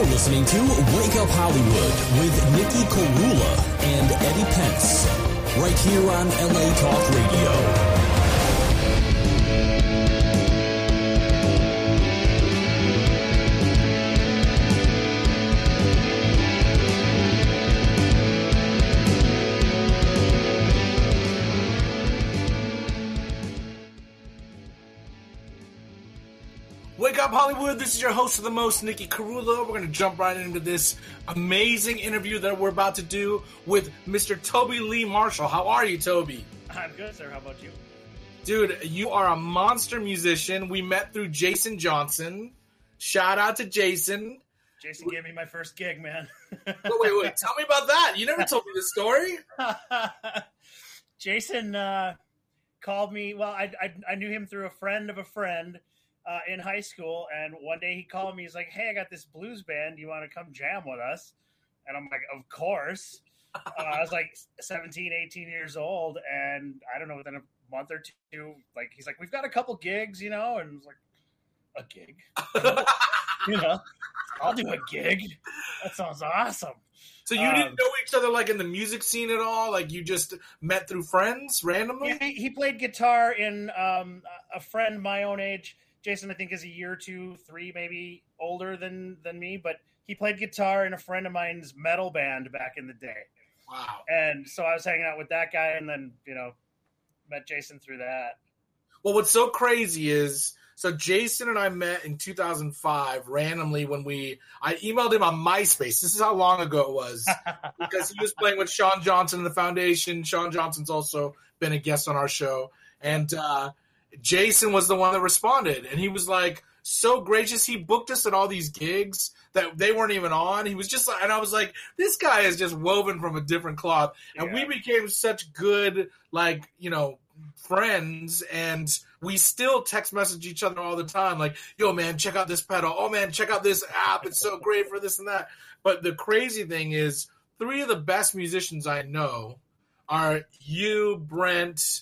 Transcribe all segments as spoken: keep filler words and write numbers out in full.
listening to Wake Up Hollywood with Nikki Korula and Eddie Pence, right here on L A Talk Radio. Wake Up Hollywood, this is your host of the most, Nikki Korula. We're going to jump right into this amazing interview that we're about to do with Mister Toby Lee Marshall. How are you, Toby? I'm good, sir. How about you? Dude, you are a monster musician. We met through Jason Johnson. Shout out to Jason. Jason gave me my first gig, man. wait, wait, wait. Tell me about that. You never told me this story. Jason uh, called me. Well, I, I I knew him through a friend of a friend. Uh, in high school, and one day he called me. He's like, "Hey, I got this blues band. Do you want to come jam with us?" And I'm like, "Of course." Uh, I was like seventeen, eighteen years old, and I don't know, within a month or two, like he's like, "We've got a couple gigs, you know," and I was like, "A gig?" You know, I'll do a gig. That sounds awesome. So you um, didn't know each other like in the music scene at all? Like you just met through friends randomly? He, he played guitar in um, a friend my own age. Jason, I think, is a year or two, three, maybe older than, than me, but he played guitar in a friend of mine's metal band back in the day. Wow. And so I was hanging out with that guy and then, you know, met Jason through that. Well, what's so crazy is, so Jason and I met in two thousand five randomly when we, I emailed him on MySpace. This is how long ago it was, because he was playing with Sean Johnson in the Foundation. Sean Johnson's also been a guest on our show. And, uh, Jason was the one that responded, and he was like so gracious. He booked us at all these gigs that they weren't even on. He was just like, and I was like, this guy is just woven from a different cloth. And Yeah. we became such good, like, you know, friends, and we still text message each other all the time. Like, yo, man, check out this pedal. Oh, man, check out this app. It's so great for this and that. But the crazy thing is, three of the best musicians I know are you, Brent,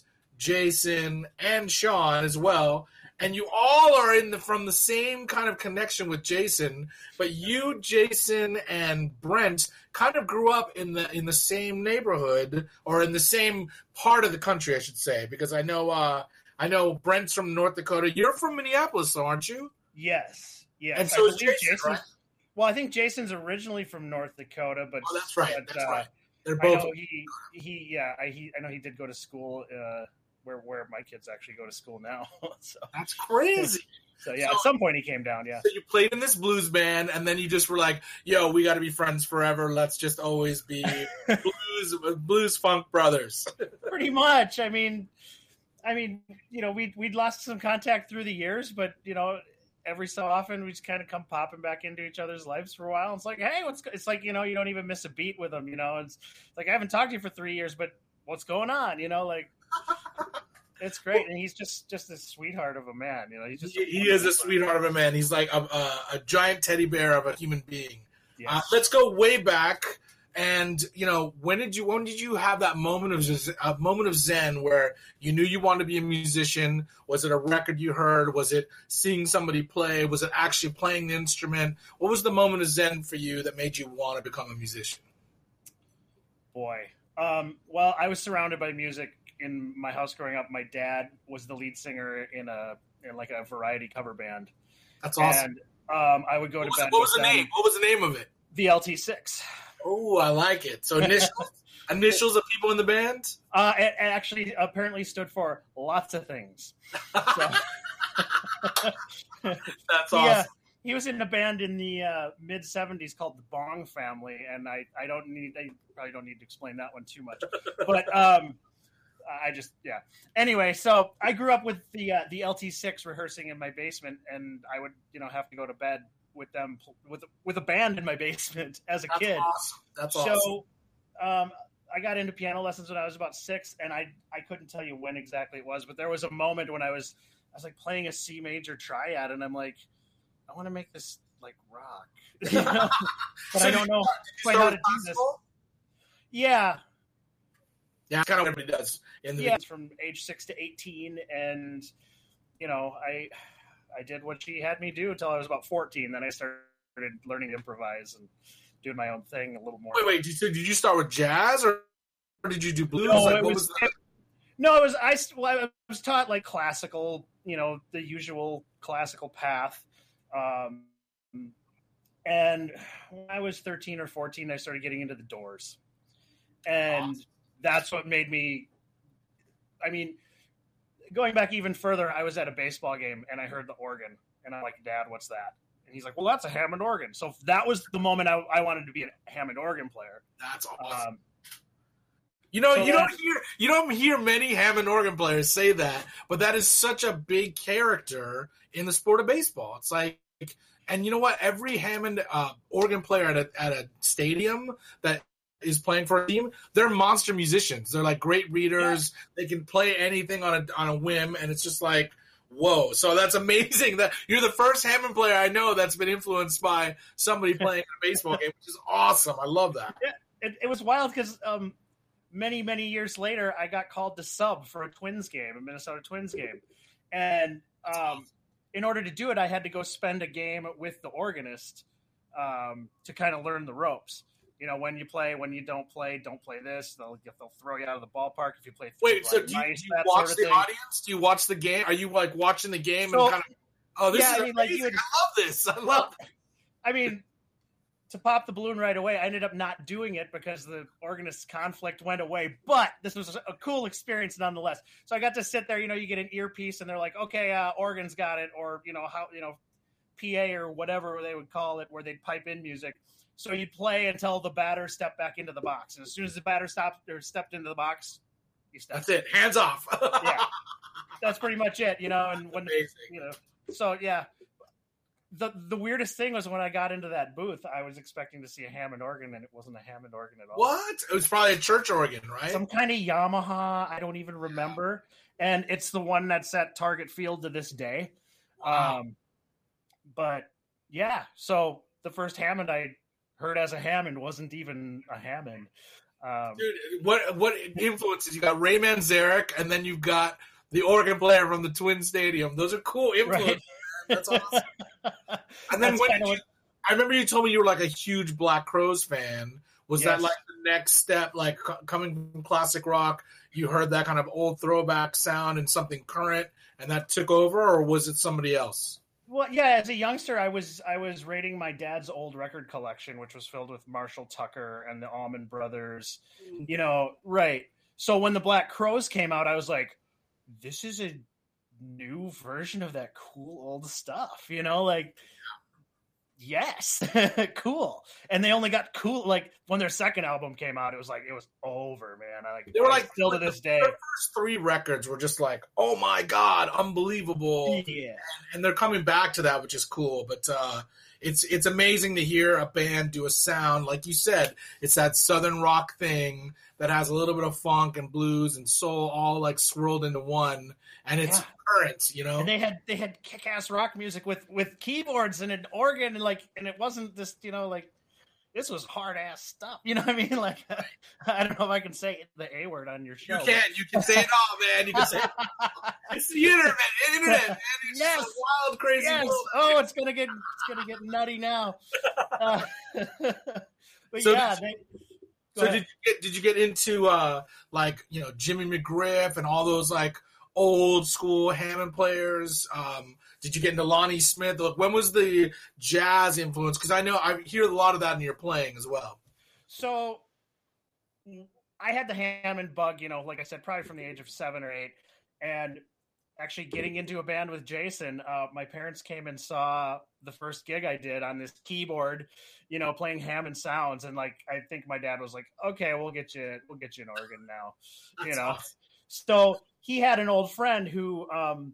Jason, and Sean as well, and you all are in the from the same kind of connection with Jason, but you, Jason, and Brent kind of grew up in the in the same neighborhood, or in the same part of the country, I should say, because I know uh, I know Brent's from North Dakota. You're from Minneapolis, though, aren't you? Yes. Yes. And so I is believe Jason, Jason's- right? Well, I think Jason's originally from North Dakota, but Oh, that's right. but, That's uh, right. They're I both. know he, he, yeah, I, he, I know he did go to school uh, where where my kids actually go to school now. so, That's crazy. so yeah, So- at some point he came down. Yeah, So you played in this blues band, and then you just were like, "Yo, we got to be friends forever. Let's just always be blues, blues funk brothers." pretty much. I mean, I mean, you know, we we'd lost some contact through the years, but you know, every so often we just kind of come popping back into each other's lives for a while. It's like, hey, what's? Go-? It's like, you know, you don't even miss a beat with them. You know, it's like I haven't talked to you for three years, but what's going on? You know, like. It's great, and he's just just a sweetheart of a man. You know, he's just he, he is a sweetheart of a man. He's like a, a, a giant teddy bear of a human being. Yes. Uh, let's go way back, and you know, when did you when did you have that moment of z- a moment of zen where you knew you wanted to be a musician? Was it a record you heard? Was it seeing somebody play? Was it actually playing the instrument? What was the moment of zen for you that made you want to become a musician? Boy, um, well, I was surrounded by music in my house growing up. My dad was the lead singer in a in like a variety cover band. That's awesome. And um, I would go What to was, bed. what was with the them. name? What was the name of it? V L T six. Oh, I like it. So initials, initials of people in the band. Uh, it, it actually apparently stood for lots of things. So, That's he, awesome. uh, he was in a band in the uh, mid seventies called the Bong Family, and I, I don't need I probably don't need to explain that one too much, but um, I just yeah. Anyway, so I grew up with the uh, the L T six rehearsing in my basement, and I would you know have to go to bed with them with with a band in my basement as a That's kid. awesome. That's awesome. So um, I got into piano lessons when I was about six, and I I couldn't tell you when exactly it was, but there was a moment when I was I was like playing a C major triad, and I'm like, I want to make this like rock, you know? but So I don't you- know did you quite start how to with do this. classical? Yeah, Yeah, kind of what everybody does. In the yeah, it's from age six to eighteen, and you know, I I did what she had me do until I was about fourteen. Then I started learning to improvise and doing my own thing a little more. Wait, wait. Did you, did you start with jazz or did you do blues? No, like, it what was, was that? no, it was I, well, I was taught like classical, you know, the usual classical path. Um, and when I was thirteen or fourteen, I started getting into the Doors. And awesome. That's what made me, I mean, going back even further, I was at a baseball game and I heard the organ. And I'm like, Dad, what's that? And he's like, well, that's a Hammond organ. So that was the moment I, I wanted to be a Hammond organ player. That's awesome. Um, you know, so you don't hear you don't hear many Hammond organ players say that, but that is such a big character in the sport of baseball. It's like, and you know what? Every Hammond uh, organ player at a at a stadium that is playing for a team, they're monster musicians. They're like great readers. Yeah. They can play anything on a on a whim, and it's just like, whoa. So that's amazing that you're the first Hammond player I know that's been influenced by somebody playing a baseball game, which is awesome. I love that. Yeah, it, it was wild because um, many, many years later, I got called to sub for a Twins game, a Minnesota Twins game. And um, in order to do it, I had to go spend a game with the organist um, to kind of learn the ropes. You know, when you play, when you don't play, don't play this. They'll they'll throw you out of the ballpark if you play. Wait, so do you, nice, do you watch sort of the thing. audience? Do you watch the game? Are you like watching the game so, and kind of? Oh, this yeah, is I mean, amazing. Like you would, I love this. I well, love it. I mean, to pop the balloon right away, I ended up not doing it because the organist's conflict went away. But this was a cool experience nonetheless. So I got to sit there. You know, you get an earpiece, and they're like, "Okay, uh, organ's got it," or you know how you know, P A or whatever they would call it, where they'd pipe in music. So you play until the batter stepped back into the box, and as soon as the batter stopped or stepped into the box, you stepped. That's it. Hands off. Yeah, that's pretty much it. You know, and when Amazing. you know, so yeah. The the weirdest thing was when I got into that booth, I was expecting to see a Hammond organ, and it wasn't a Hammond organ at all. What? It was probably a church organ, right? Some kind of Yamaha. I don't even remember. And it's the one that's at Target Field to this day. Wow. Um, but yeah, so the first Hammond I heard as a Hammond wasn't even a Hammond. Um, Dude, what what influences? You got Ray Manzarek, and then you've got the organ player from the Twin Stadium. Those are cool influences. Right. That's awesome. And then when you, what... I remember you told me you were like a huge Black Crowes fan. Was yes. that like the next step, like c- coming from classic rock? You heard that kind of old throwback sound and something current, and that took over, or was it somebody else? Well, yeah. As a youngster, I was I was raiding my dad's old record collection, which was filled with Marshall Tucker and the Allman Brothers. Mm-hmm. You know, right? So when the Black Crowes came out, I was like, "This is a new version of that cool old stuff," you know, like, yes, cool. And they only got cool, like, when their second album came out, it was like, it was over, man. I like, they were like, still to this day. Their first three records were just like, oh my God, unbelievable. Yeah. And, and they're coming back to that, which is cool. But uh, it's, it's amazing to hear a band do a sound, like you said, it's that Southern rock thing that has a little bit of funk and blues and soul all like swirled into one. And it's yeah. current, you know. And they had they had kick-ass rock music with, with keyboards and an organ, and like, and it wasn't just, you know, like, this was hard ass stuff. You know what I mean? Like, I don't know if I can say the A word on your show. You can, you can say it all, man. You can say it all. It's the internet, internet, man. It's yes. just a wild, crazy yes. world. Oh, it's gonna get it's gonna get nutty now. Uh, but so yeah. Did they, you, so did you get did you get into uh like you know Jimmy McGriff and all those like old school Hammond players? Um, did you get into Lonnie Smith? Like, when was the jazz influence? Because I know I hear a lot of that in your playing as well. So I had the Hammond bug, you know, like I said, probably from the age of seven or eight. And actually getting into a band with Jason, uh, my parents came and saw the first gig I did on this keyboard, you know, playing Hammond sounds. And like, I think my dad was like, okay, we'll get you, we'll get you an organ now, That's you know? Awesome. So he had an old friend who um,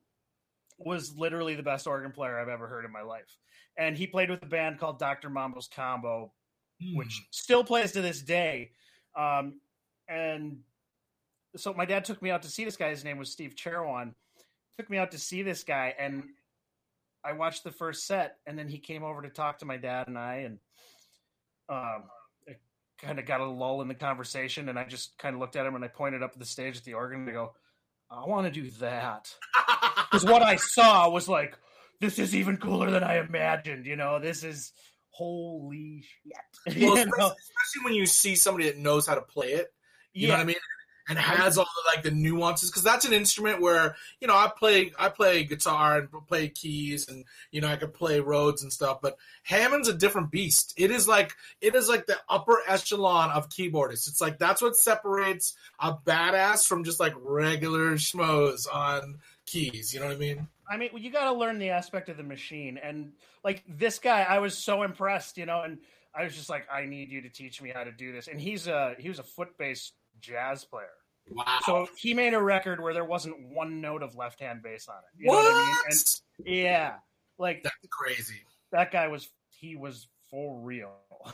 was literally the best organ player I've ever heard in my life. And he played with a band called Doctor Mambo's Combo, mm. which still plays to this day. Um, and so my dad took me out to see this guy. His name was Steve Cherwan. Took me out to see this guy, and I watched the first set, and then he came over to talk to my dad and I, and um, it kind of got a lull in the conversation, and I just kind of looked at him, and I pointed up at the stage at the organ, and I go, I want to do that. Because what I saw was like this is even cooler than I imagined. You know, this is holy shit. Well, You especially, know? especially when you see somebody that knows how to play it. You Yeah. know what I mean? And has all the like the nuances, because that's an instrument where, you know, I play I play guitar and play keys, and you know I could play Rhodes and stuff, but Hammond's a different beast. It is like it is like the upper echelon of keyboardists. It's like that's what separates a badass from just like regular schmoes on keys. You know what I mean? I mean, you got to learn the aspect of the machine, and like this guy, I was so impressed, you know, and I was just like, I need you to teach me how to do this. And he's a he was a foot bass jazz player. Wow. So he made a record where there wasn't one note of left hand bass on it. You what? know what I mean? And yeah, like that's crazy. That guy was he was for real.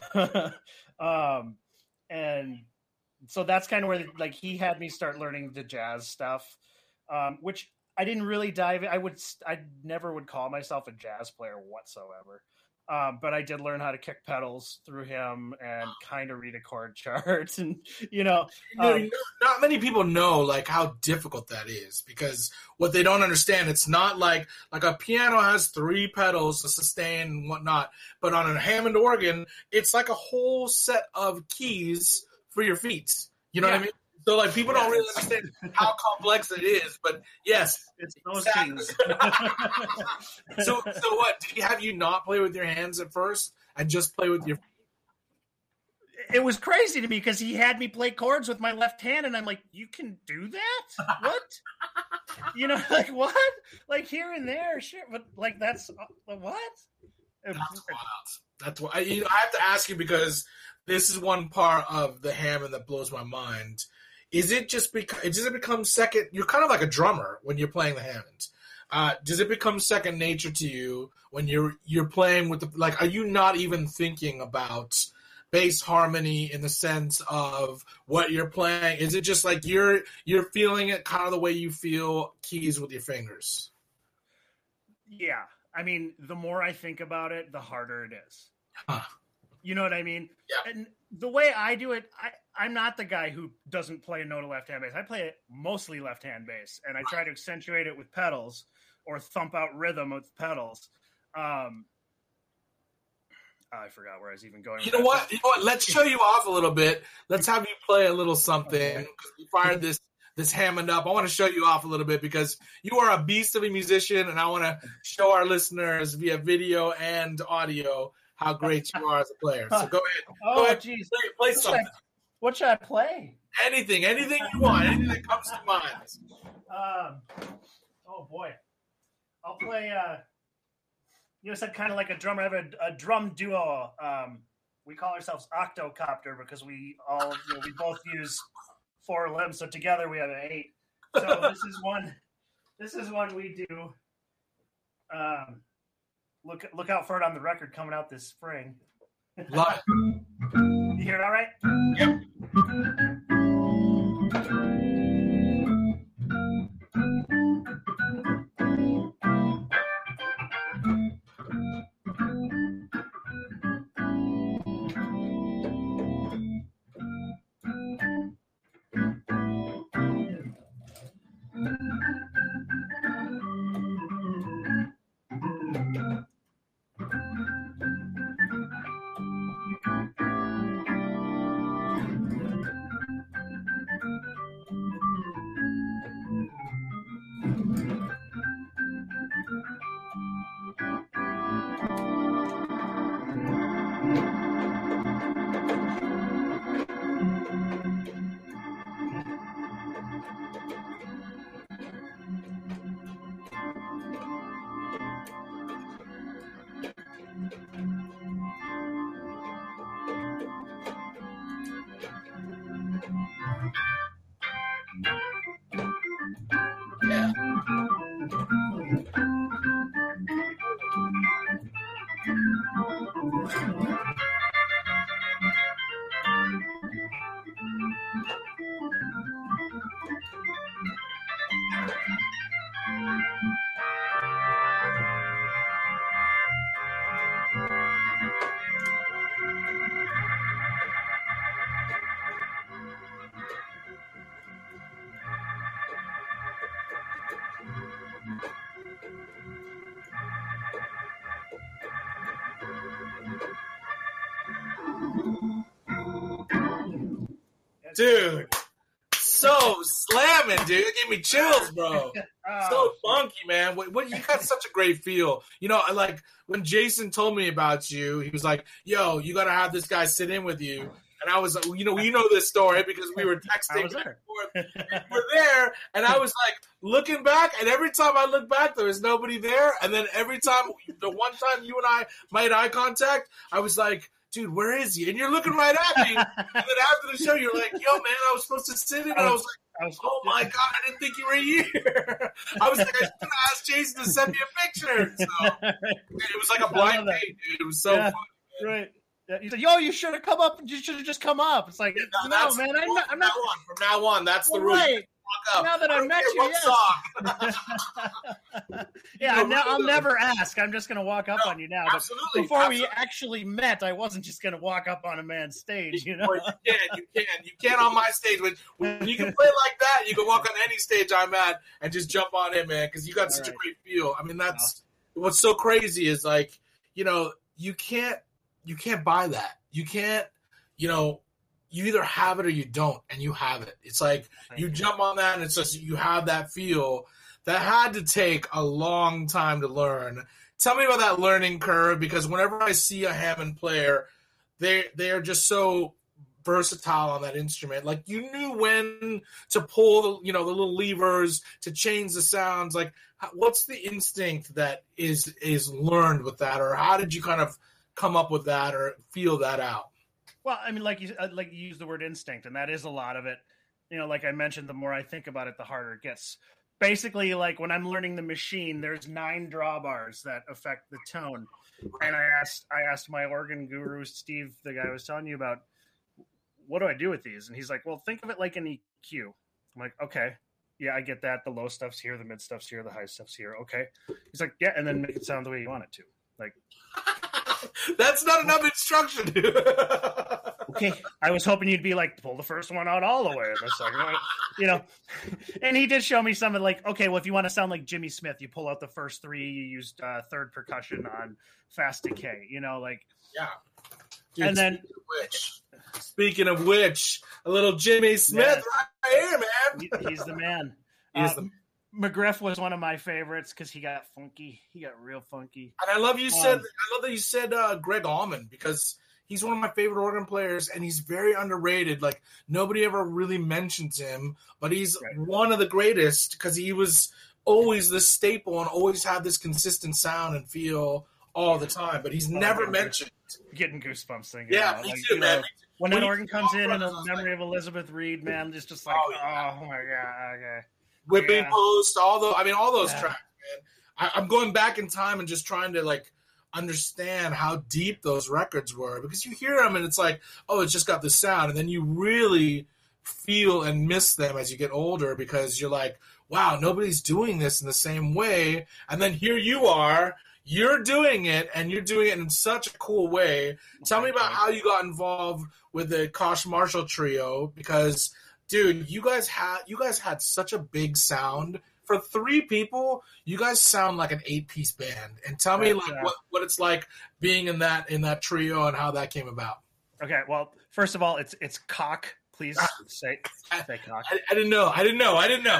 um, and so that's kind of where like he had me start learning the jazz stuff, um, which I didn't really dive in. I would I never would call myself a jazz player whatsoever. Um, but I did learn how to kick pedals through him and kind of read a chord chart, and you know, um, you know, not many people know like how difficult that is, because what they don't understand, it's not like like a piano has three pedals to sustain and whatnot, but on a Hammond organ, it's like a whole set of keys for your feet. You know yeah. what I mean? So like people don't really understand how complex it is, but yes, it's those exactly. keys. so so what? Did you have you not play with your hands at first and just play with your? It was crazy to me because he had me play chords with my left hand, and I'm like, "You can do that? What? You know, like what? Like here and there, sure, but like that's uh, what? That's wild. That's why you know I have to ask you, because this is one part of the Hammond that blows my mind. Is it just because does it become second? You're kind of like a drummer when you're playing the Hammond. Uh, does it become second nature to you when you're you're playing with the like? Are you not even thinking about bass harmony in the sense of what you're playing? Is it just like you're you're feeling it kind of the way you feel keys with your fingers? Yeah, I mean, the more I think about it, the harder it is. Huh. You know what I mean? Yeah. And the way I do it, I, I'm not the guy who doesn't play a note of left-hand bass. I play it mostly left-hand bass, and I try to accentuate it with pedals or thump out rhythm with pedals. Um, I forgot where I was even going. You know what? You know what? Let's show you off a little bit. Let's have you play a little something. Because we fired this this Hammond up. I want to show you off a little bit because you are a beast of a musician, and I want to show our listeners via video and audio how great you are as a player. So go ahead. Oh, go ahead. geez. Play, play What something. should, I, what should I play? Anything. Anything you want. Anything that comes to mind. Um, oh, boy. I'll play, uh, you know, said kind of like a drummer. I have a, a drum duo. Um, we call ourselves Octocopter because we all, you know, we both use four limbs. So together we have an eight. So this is one, this is one we do. Um, Look look out for it on the record coming out this spring. Love it. You hear it all right? Yep. Yeah. Dude, so slamming, dude. It gave me chills, bro. Oh, So funky, man. What, what you got such a great feel. You know, I like when Jason told me about you, he was like, yo, you gotta have this guy sit in with you. And I was like, you know, you know this story because we were texting I was back there. and forth. And we're there, and I was like looking back, and every time I look back, there was nobody there. And then every time, the one time you and I made eye contact, I was like, dude, where is he? And you're looking right at me. And then after the show, you're like, yo, man, I was supposed to sit in. And I was like, I was, oh my God, I didn't think you were here. I was like, I should have asked Jason to send me a picture. So it was like a blind date, dude. It was so Yeah. fun. right. Yeah, he's like, yo, you should have come up. You should have just come up. It's like, No, no, that's man, the I'm rule. not. I'm From not. now on, from now on, that's the Well, rule. right. Walk up. Now that I don't met care you, what yes. song. Yeah, know, I'm ne- I'll really. never ask. I'm just gonna walk up No, on you now. But absolutely, before absolutely. we actually met, I wasn't just gonna walk up on a man's stage. You know. Or you can, you can, you can on my stage. When, when you can play like that, you can walk on any stage I'm at and just jump on it, man. Because you got All such right. a great feel. I mean, that's what's so crazy is like, you know, you can't, you can't buy that. You can't, you know, you either have it or you don't, and you have it. It's like Thank you you. jump on that, and it's just you have that feel. That had to take a long time to learn. Tell me about that learning curve, because whenever I see a Hammond player, they they are just so versatile on that instrument. Like you knew when to pull the you know the little levers to change the sounds. Like how, what's the instinct that is is learned with that, or how did you kind of come up with that or feel that out? Well, I mean, like you uh, like you use the word instinct, and that is a lot of it. You know, like I mentioned, the more I think about it, the harder it gets. Basically, like when I'm learning the machine, there's nine drawbars that affect the tone. And I asked, I asked my organ guru, Steve, the guy I was telling you about, what do I do with these? And he's like, well, think of it like an E Q. I'm like, okay, yeah, I get that. The low stuff's here, the mid stuff's here, the high stuff's here. Okay. He's like, yeah, and then make it sound the way you want it to. Like, That's not enough instruction, dude. okay, I was hoping you'd be like, pull the first one out all the way, and the second one, you know. And he did show me something like, okay, well, if you want to sound like Jimmy Smith, you pull out the first three. You used uh, third percussion on fast decay, you know, like. Yeah. Dude, And then- speaking of which, speaking of which, a little Jimmy Smith Yes. right here, man. He- He's the man. He's Uh, the- McGriff was one of my favorites because he got funky. He got real funky. And I love you said Um, I love that you said uh, Greg Allman, because he's one of my favorite organ players, and he's very underrated. Like nobody ever really mentions him, but he's Right. one of the greatest because he was always the staple and always had this consistent sound and feel all the time. But he's never yeah. mentioned. Getting goosebumps thinking. Yeah, about it. me Like, too, you man. know, when When an you organ comes talk in about and it, the I was memory of Elizabeth Reed, man, it's just like, Oh, oh, yeah. my god, okay. Whipping Yeah. Post, all those. I mean, all those Yeah. tracks, man. I, I'm going back in time and just trying to like understand how deep those records were, because you hear them and it's like, oh, it's just got the sound, and then you really feel and miss them as you get older because you're like, wow, nobody's doing this in the same way, and then here you are. You're doing it, and you're doing it in such a cool way. Tell me about how you got involved with the Kosh Marshall trio, because, dude, you guys had you guys had such a big sound for three people. You guys sound like an eight-piece band. And tell me, That's, like, uh, what, what it's like being in that in that trio and how that came about. Okay, well, first of all, it's it's cock. Please say say cock. I, I didn't know. I didn't know. I didn't know.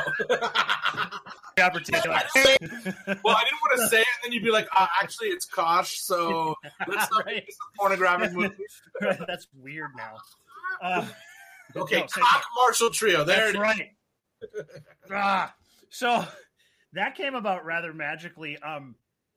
The opportunity. I didn't say- well, I didn't want to say it, and then you'd be like, uh, actually, it's Kosh, so let's not Right. make this a pornographic movie. That's weird now. Uh, Okay, no, say Cock cock. Marshall trio. There That's it is. right. ah, so that came about rather magically. Um,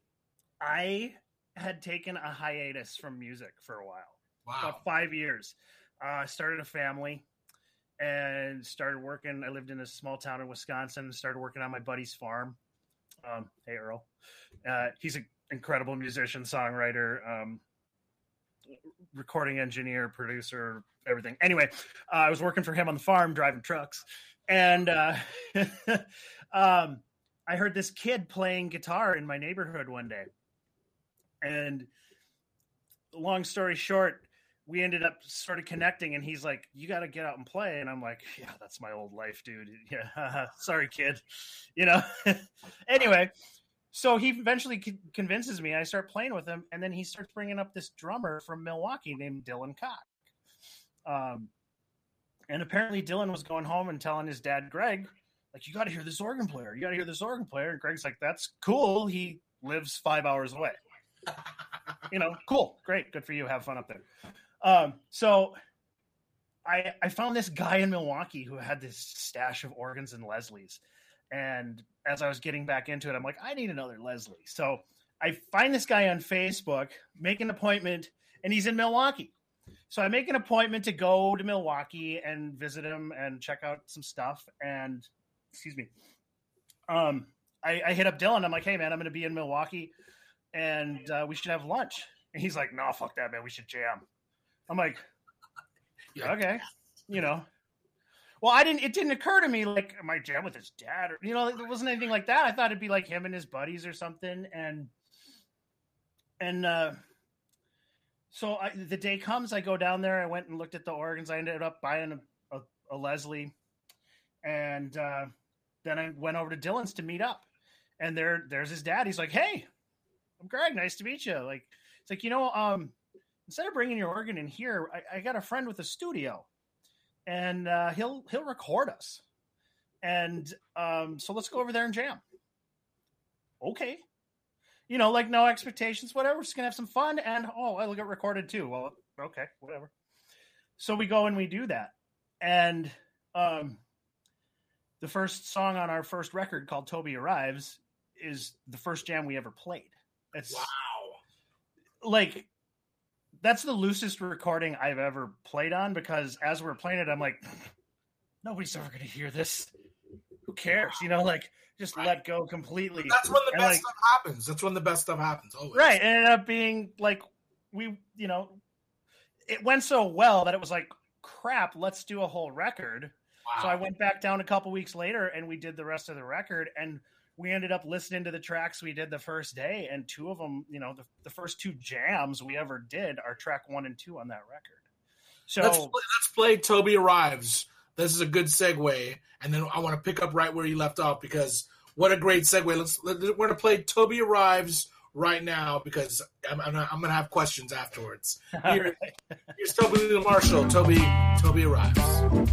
I had taken a hiatus from music for a while, Wow. about five years. I uh, started a family and started working. I lived in a small town in Wisconsin and started working on my buddy's farm. Um, hey, Earl. Uh, he's an incredible musician, songwriter, um, recording engineer, producer, everything. Anyway, uh, I was working for him on the farm, driving trucks. And uh, um, I heard this kid playing guitar in my neighborhood one day. And long story short, we ended up sort of connecting, and he's like, you got to get out and play. And I'm like, yeah, that's my old life, dude. Yeah. Sorry, kid. You know, anyway, so he eventually con- convinces me. I start playing with him. And then he starts bringing up this drummer from Milwaukee named Dylan Cock. Um, and apparently Dylan was going home and telling his dad, Greg, like, you got to hear this organ player. You got to hear this organ player. And Greg's like, that's cool. He lives five hours away. You know, cool. Great. Good for you. Have fun up there. Um, so I, I found this guy in Milwaukee who had this stash of organs and Leslie's. And as I was getting back into it, I'm like, I need another Leslie. So I find this guy on Facebook, make an appointment, and he's in Milwaukee. So I make an appointment to go to Milwaukee and visit him and check out some stuff. And excuse me, um, I, I hit up Dylan. I'm like, hey man, I'm going to be in Milwaukee, and uh, we should have lunch. And he's like, no, fuck that, man. We should jam. I'm like, yeah, okay, you know. Well, I didn't. It didn't occur to me like, am I jam with his dad? Or, you know, there wasn't anything like that. I thought it'd be like him and his buddies or something. And and uh, so I, the day comes, I go down there. I went and looked at the organs. I ended up buying a, a, a Leslie, and uh, then I went over to Dylan's to meet up. And there, there's his dad. He's like, "Hey, I'm Greg. Nice to meet you." Like, it's like, you know, um, instead of bringing your organ in here, I, I got a friend with a studio. And uh, he'll he'll record us, and um, so let's go over there and jam. Okay, you know, like no expectations, whatever. We're just gonna have some fun, and oh, I'll get recorded too. Well, okay, whatever. So we go and we do that, and um, the first song on our first record, called "Toby Arrives," is the first jam we ever played. It's wow, like. That's the loosest recording I've ever played on, because as we're playing it, I'm like, nobody's ever going to hear this. Who cares? You know, like, just right. Let go completely. That's when the and best like, stuff happens. That's when the best stuff happens. Always. Right. It ended up being like, we, you know, it went so well that it was like, crap, let's do a whole record. Wow. So I went back down a couple weeks later and we did the rest of the record, and we ended up listening to the tracks we did the first day, and two of them, you know, the, the first two jams we ever did are track one and two on that record. So let's, let's play Toby Arrives. This is a good segue. And then I want to pick up right where you left off, because what a great segue. Let's, let, we're going to play Toby Arrives right now, because I'm, I'm, I'm going to have questions afterwards. Here, right. Here's Toby Marshall. Toby, Toby Arrives.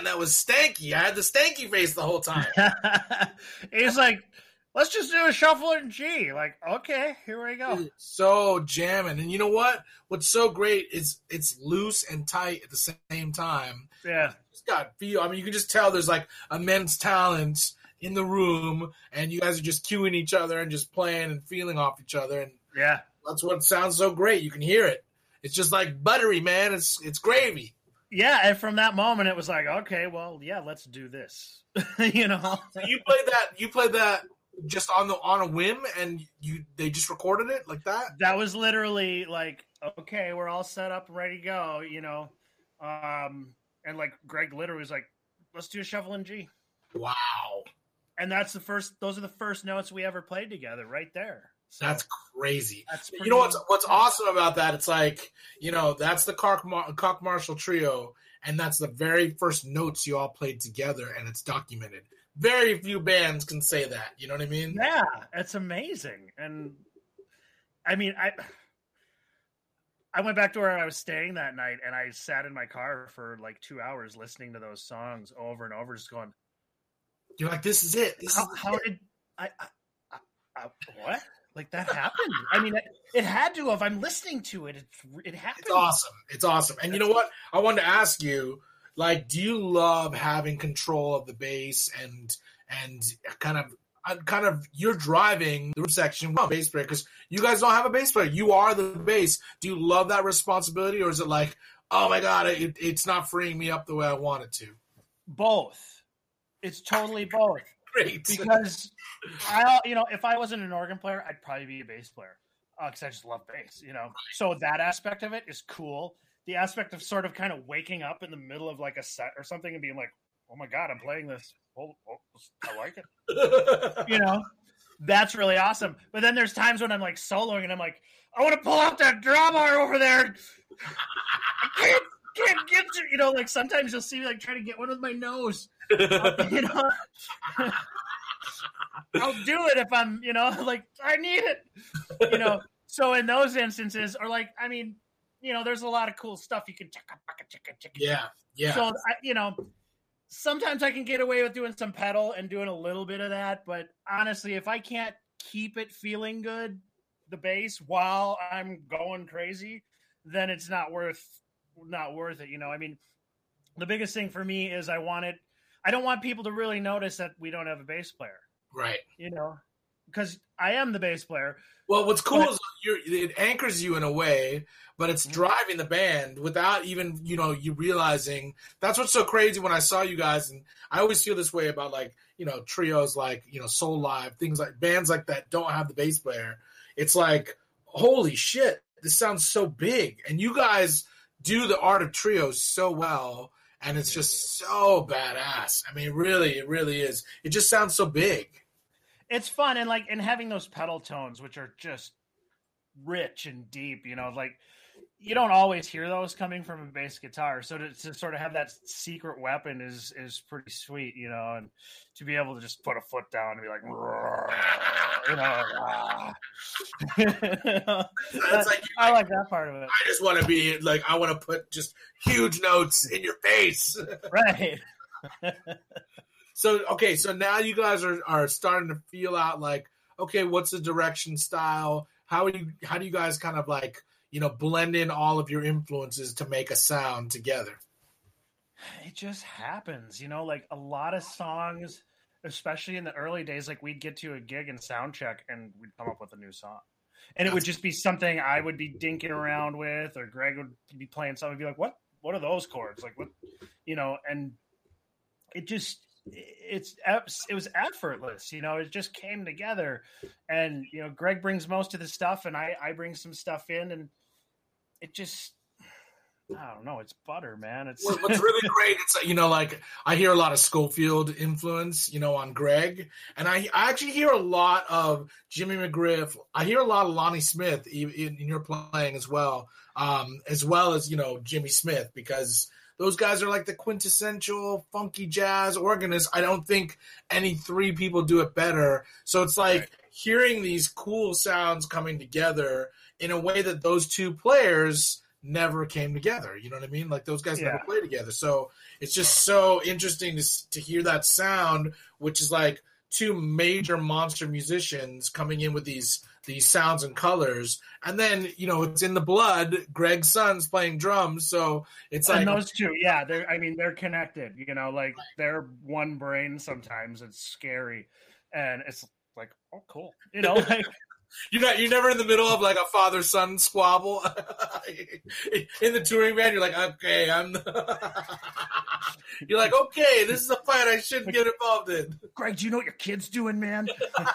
that was stanky. I had the stanky face the whole time. He's like, let's just do a shuffle in G. Like, okay, here we go. So jamming. And you know what? What's so great is it's loose and tight at the same time. Yeah. It's got feel. I mean, you can just tell there's like immense talent in the room, and you guys are just cueing each other and just playing and feeling off each other. And yeah, that's what sounds so great. You can hear it. It's just like buttery, man. It's it's gravy. Yeah, and from that moment, it was like, okay, well, yeah, let's do this. You know, so you played that. You played that just on the on a whim, and you they just recorded it like that. That was literally like, okay, we're all set up, ready to go. You know, um, and like Greg literally was like, let's do a shuffle in G. Wow. And that's the first. Those are the first notes we ever played together, right there. So, that's crazy. That's you know what's what's awesome about that? It's like, you know, that's the Cock, Mar- Cock Marshall Trio, and that's the very first notes you all played together, and it's documented. Very few bands can say that. You know what I mean? Yeah, it's amazing. And I mean, I I went back to where I was staying that night, and I sat in my car for like two hours listening to those songs over and over, just going. You're like, this is it. This how, is how it. did I, I, I, I what? Like that happened? I mean, it, it had to have. I'm listening to it. It, it happened. It's awesome. It's awesome. And you know what? I wanted to ask you, like, do you love having control of the bass and and kind of kind of you're driving the section with a bass player because you guys don't have a bass player. You are the bass. Do you love that responsibility, or is it like, oh my god, it, it's not freeing me up the way I want it to? Both. It's totally both. Great. Because I, you know, if I wasn't an organ player, I'd probably be a bass player because uh, I just love bass. You know, right. So that aspect of it is cool. The aspect of sort of kind of waking up in the middle of like a set or something and being like, "Oh my god, I'm playing this. Oh, oh I like it." You know, that's really awesome. But then there's times when I'm like soloing and I'm like, "I want to pull out that drum bar over there." I can't. Can't get to, you know, like sometimes you'll see me like trying to get one with my nose. Uh, you know, I'll do it if I'm, you know, like I need it, you know. So in those instances, or like, I mean, you know, there's a lot of cool stuff you can check out. Yeah, yeah. So I, you know, sometimes I can get away with doing some pedal and doing a little bit of that, but honestly, if I can't keep it feeling good, the bass while I'm going crazy, then it's not worth. not worth it. You know, I mean, the biggest thing for me is I want it, I don't want people to really notice that we don't have a bass player. Right. You know, because I am the bass player. Well, what's cool but, is you're, it anchors you in a way, but it's driving the band without even, you know, you realizing. That's what's so crazy when I saw you guys. And I always feel this way about like, you know, trios like, you know, Soul Live, things like bands like that don't have the bass player. It's like, holy shit, this sounds so big. And you guys do the art of trios so well, and it's just so badass. I mean, really, it really is. It just sounds so big. It's fun, and like, and having those pedal tones, which are just rich and deep, you know, like you don't always hear those coming from a bass guitar. So to, to sort of have that secret weapon is is pretty sweet, you know, and to be able to just put a foot down and be like, you know, ah. It's like, I like that part of it. I just want to be like, I want to put just huge notes in your face. Right. So, okay, so now you guys are, are starting to feel out like, okay, what's the direction, style? How do you, how do you guys kind of like, you know, blend in all of your influences to make a sound together? It just happens, you know, like a lot of songs, especially in the early days, like we'd get to a gig and sound check and we'd come up with a new song. And it would just be something I would be dinking around with, or Greg would be playing something and be like, what, what are those chords? Like, what, you know, and it just, it's, it was effortless, you know, it just came together. And, you know, Greg brings most of the stuff and I, I bring some stuff in, and it just, I don't know. It's butter, man. It's what's really great. It's, you know, like I hear a lot of Schofield influence, you know, on Greg, and I, I actually hear a lot of Jimmy McGriff. I hear a lot of Lonnie Smith in, in your playing as well, um, as well as, you know, Jimmy Smith, because those guys are like the quintessential funky jazz organists. I don't think any three people do it better. So it's like right. hearing these cool sounds coming together in a way that those two players never came together. You know what I mean? Like those guys Yeah. never played together. So it's just so interesting to s- to hear that sound, which is like two major monster musicians coming in with these these sounds and colors, and then you know it's in the blood. Greg's son's playing drums, so it's like And those two, yeah, they're. I mean, they're connected. You know, like they're one brain. Sometimes it's scary, and it's like, oh, cool. You know, like you're not you're never in the middle of like a father son squabble in the touring band. You're like, okay, I'm. You're like, okay, this is a fight I shouldn't get involved in. Greg, do you know what your kid's doing, man?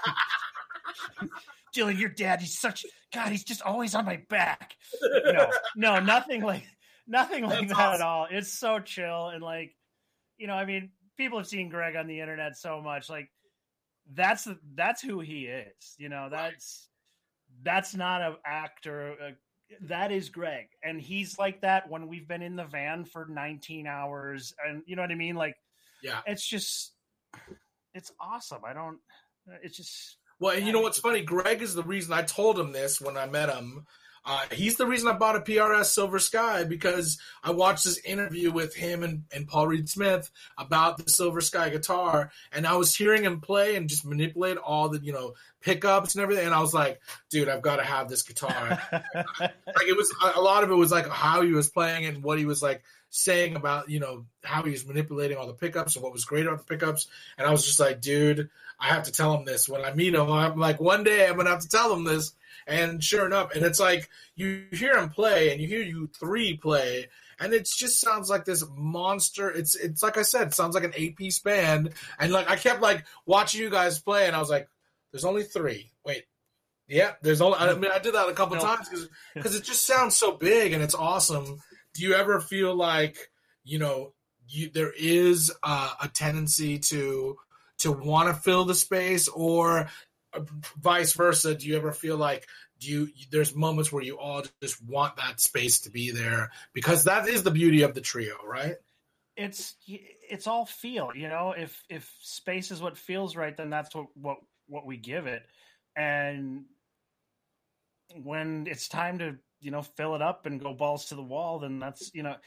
Dylan, your dad, he's such God, he's just always on my back. No, no, nothing like nothing like That's that awesome. at all. It's so chill and like, you know, I mean, people have seen Greg on the internet so much. Like, that's that's who he is. You know, that's that's not an actor. Uh, that is Greg, and he's like that when we've been in the van for nineteen hours, and you know what I mean. Like, Yeah. it's just, it's awesome. I don't. It's just. Well, and you know what's funny? Greg is the reason I told him this when I met him. Uh, he's the reason I bought a P R S Silver Sky, because I watched this interview with him and, and Paul Reed Smith about the Silver Sky guitar, and I was hearing him play and just manipulate all the, you know, pickups and everything, and I was like, dude, I've got to have this guitar. Like it was a lot of it was like how he was playing and what he was like saying about, you know, how he was manipulating all the pickups and what was great about the pickups, and I was just like, dude, I have to tell him this when I meet him. I'm like, one day I'm gonna have to tell him this. And sure enough, and it's like you hear him play and you hear you three play, and it just sounds like this monster. It's it's like I said, it sounds like an eight piece band. And like I kept like watching you guys play, and I was like, there's only three. Wait, yeah, there's only. I mean, I did that a couple No. times because because it just sounds so big and it's awesome. Do you ever feel like you know you there is uh, a tendency to to want to fill the space, or vice versa? Do you ever feel like do you there's moments where you all just want that space to be there, because that is the beauty of the trio, right? It's it's all feel, you know. If if space is what feels right, then that's what what what we give it. And when it's time to, you know, fill it up and go balls to the wall, then that's, you know,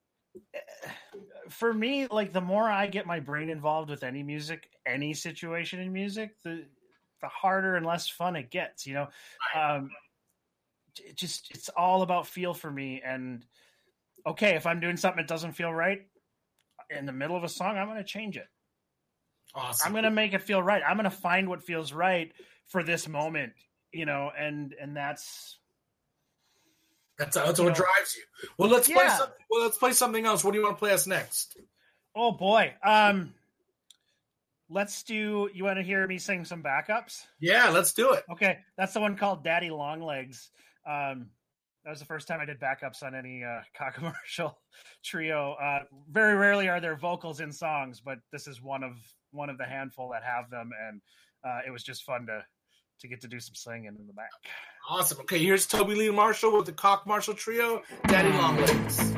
for me, like the more I get my brain involved with any music, any situation in music, the the harder and less fun it gets, you know. Um, it just, it's all about feel for me. And okay, if I'm doing something that doesn't feel right in the middle of a song, I'm going to change it. Awesome. I'm going to make it feel right. I'm going to find what feels right for this moment, you know, and, and that's, That's, that's what you know, drives you. Well, let's play. yeah. Some, well, let's play something else. What do you want to play us next? oh boy. Um, let's do, you want to hear me sing some backups? Yeah, let's do it. Okay, that's the one called Daddy Longlegs. Um, that was the first time I did backups on any uh, commercial trio. Uh, very rarely are there vocals in songs, but this is one of one of the handful that have them, and uh, it was just fun to to get to do some singing in the back. Awesome. Okay, here's Toby Lee Marshall with the Cock Marshall Trio, Daddy Longlegs.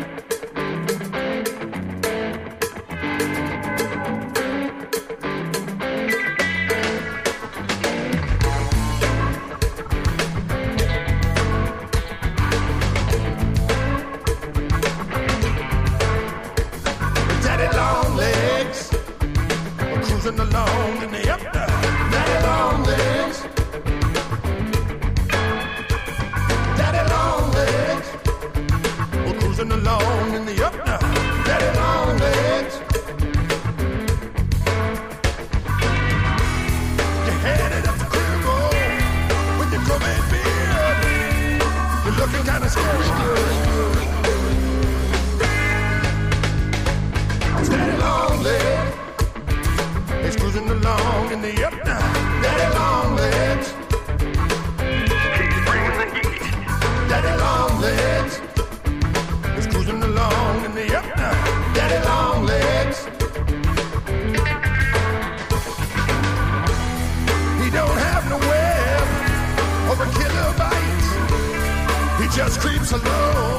Along in the up Daddy long legs, Daddy long legs. We're cruising along in the up now, Daddy long legs. You're headed up the crib with your Cobain beard. You're looking kind of scary. It's Daddy long legs. It's cruising along in the up now, Daddy long legs. Keep bringing the heat, Daddy long legs. It's cruising along in the up now, Daddy long legs. He don't have no web or a killer bite. He just creeps along.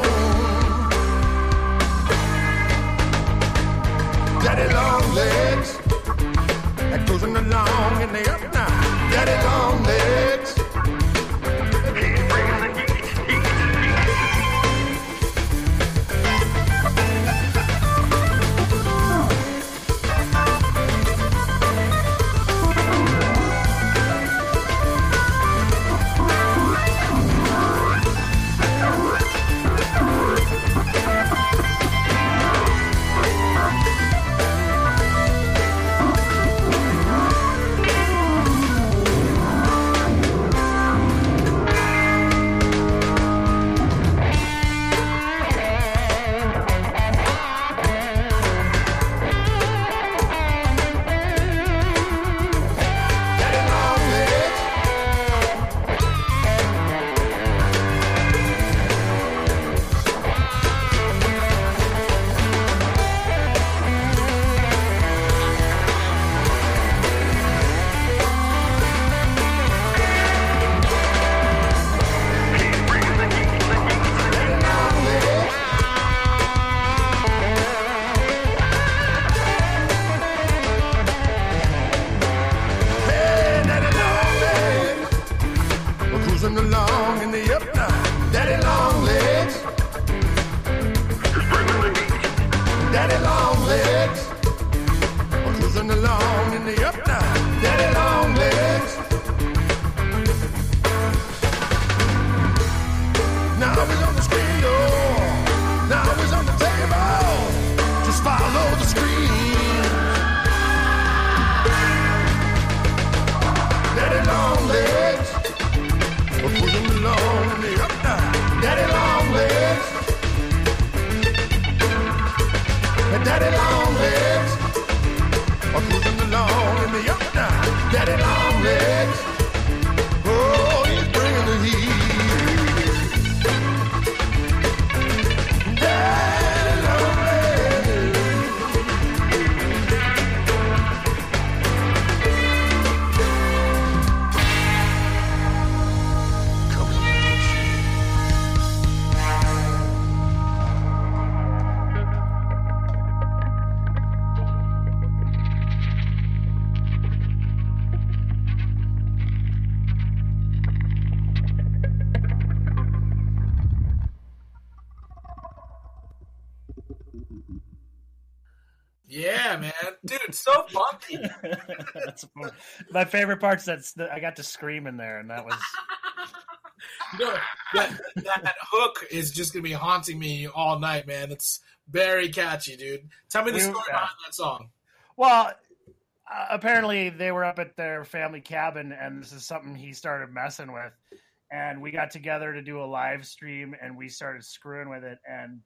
Daddy long legs. Cruising along in the up now, Daddy long legs. Keep bringing the heat, heat, heat. Daddy long legs are cruising along in the up now. Daddy long legs, oh, he's bringing the heat. Daddy long legs. Coming up. Yeah, man, dude, it's so funky. That's my favorite part's that I got to scream in there, and that was. You know, that, that hook is just gonna be haunting me all night, man. It's very catchy, dude. Tell me the story behind that song. Well, uh, apparently they were up at their family cabin, and this is something he started messing with. And we got together to do a live stream, and we started screwing with it. And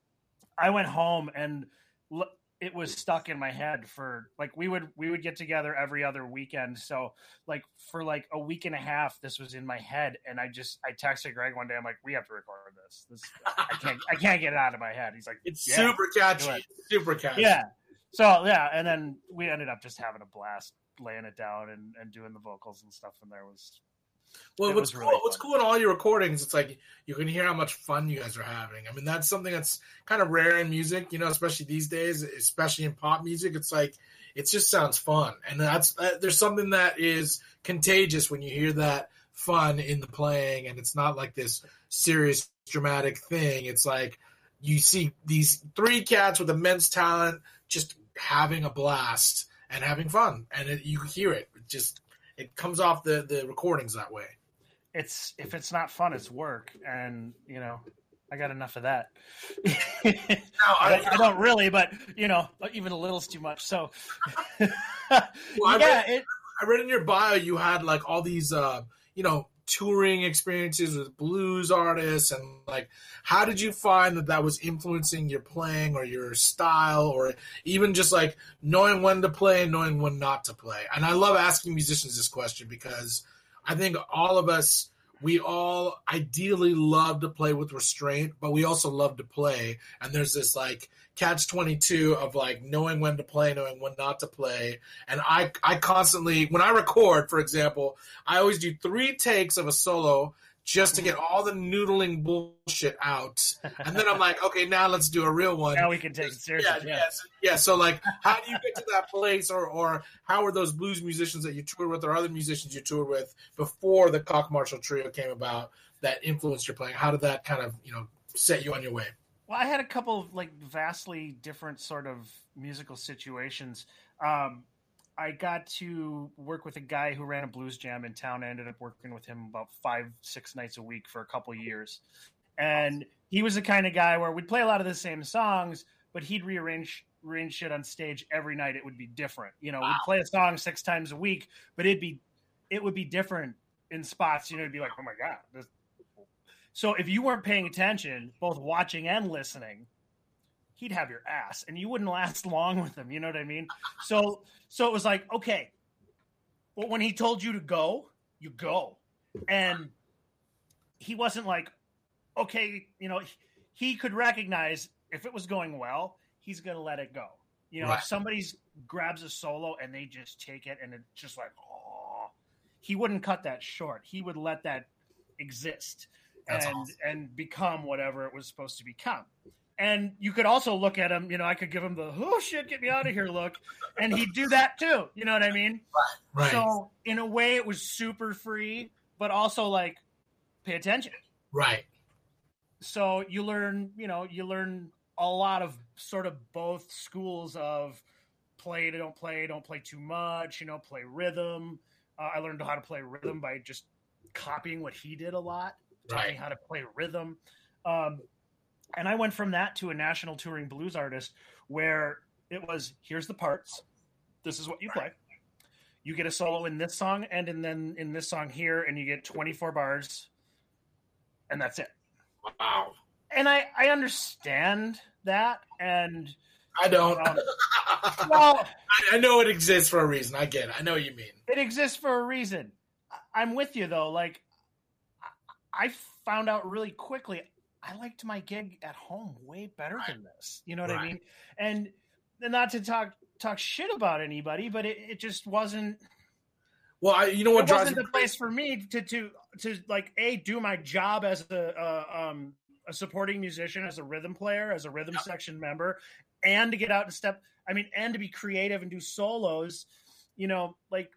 I went home, and l- it was stuck in my head for like we would we would get together every other weekend. So like for like a week and a half, this was in my head, and I just I texted Greg one day. I'm like, we have to record this. This I can't I can't get it out of my head. He's like, it's yeah, super catchy, super catchy. Yeah. So yeah, and then we ended up just having a blast laying it down and, and doing the vocals and stuff. And there was well, it what's was cool? really What's fun. cool in all your recordings? It's like you can hear how much fun you guys are having. I mean, that's something that's kind of rare in music, you know, especially these days, especially in pop music. It's like it just sounds fun, and that's uh, there's something that is contagious when you hear that fun in the playing, and it's not like this serious, dramatic thing. It's like you see these three cats with immense talent just having a blast and having fun, and it, you hear it. It just it comes off the the recordings that way. It's if it's not fun, it's work, and you know, I got enough of that. No, I, I, I don't really, but you know, even a little's too much. So, well, I yeah, read, it, I read in your bio you had like all these, uh, you know, touring experiences with blues artists, and like, how did you find that that was influencing your playing or your style, or even just like knowing when to play and knowing when not to play? And I love asking musicians this question because I think all of us, we all ideally love to play with restraint, but we also love to play. And there's this like catch twenty-two of like knowing when to play, knowing when not to play. And I, I constantly, when I record, for example, I always do three takes of a solo just to get all the noodling bullshit out. And then I'm like, okay, now let's do a real one. now we can take it seriously. Yeah, Yeah, yeah, so, yeah. So, like, how do you get to that place, or, or how are those blues musicians that you toured with, or other musicians you toured with before the Cock Marshall Trio came about that influenced your playing? How did that kind of, you know, set you on your way? Well, I had a couple of like vastly different sort of musical situations. Um, I got to work with a guy who ran a blues jam in town. I ended up working with him about five, six nights a week for a couple of years. And he was the kind of guy where we'd play a lot of the same songs, but he'd rearrange rearrange shit on stage every night. It would be different. You know, wow. We'd play a song six times a week, but it'd be, it would be different in spots. You know, it'd be like, oh my God. This... So if you weren't paying attention, both watching and listening, he'd have your ass and you wouldn't last long with him. You know what I mean? So, so it was like, okay, well, when he told you to go, you go. And he wasn't like, okay, you know, he could recognize if it was going well, he's going to let it go. You know, right. If somebody's grabs a solo and they just take it and it's just like, oh, he wouldn't cut that short. He would let that exist That's and, awesome. and become whatever it was supposed to become. And you could also look at him, you know, I could give him the, oh, shit, get me out of here look. And he'd do that too. You know what I mean? Right, right. So in a way it was super free, but also like pay attention. Right. So you learn, you know, you learn a lot of sort of both schools of play, don't play, don't play too much, you know, play rhythm. Uh, I learned how to play rhythm by just copying what he did a lot. Taught right. me how to play rhythm. Um, And I went from that to a national touring blues artist where it was, here's the parts. This is what you play. You get a solo in this song and in, then in this song here, and you get twenty-four bars, and that's it. Wow. And I, I understand that. And I don't. Um, well, I, I know it exists for a reason. I get it. I know what you mean. It exists for a reason. I'm with you though. Like, I found out really quickly, I liked my gig at home way better right. than this. You know what right. I mean? And not to talk talk shit about anybody, but it, it just wasn't. Well, I, you know what? It wasn't the place for me to to to like a do my job as a uh, um a supporting musician, as a rhythm player, as a rhythm yep. section member, and to get out and step. I mean, and to be creative and do solos. You know, like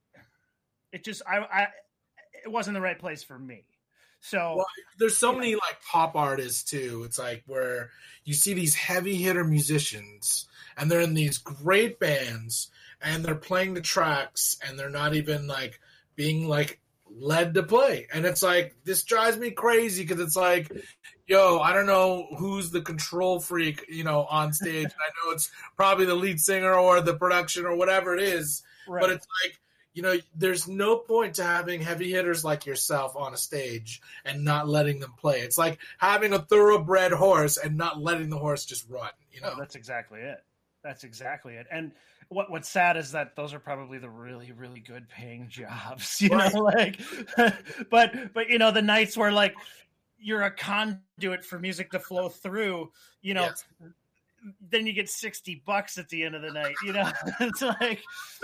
it just I I it wasn't the right place for me. So well, there's so many know. like pop artists too. It's like where you see these heavy hitter musicians, and they're in these great bands. And they're playing the tracks, and they're not even like being like led to play. And it's like, this drives me crazy because it's like, yo, I don't know who's the control freak, you know, on stage. I know it's probably the lead singer or the production or whatever it is, right. But it's like, you know, there's no point to having heavy hitters like yourself on a stage and not letting them play. It's like having a thoroughbred horse and not letting the horse just run, you know? Oh, that's exactly it. That's exactly it. And what what's sad is that those are probably the really, really good paying jobs, you right. know, like, but, but, you know, the nights where like you're a conduit for music to flow through, you know, yes. then you get sixty bucks at the end of the night, you know, it's like,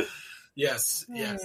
yes, yes.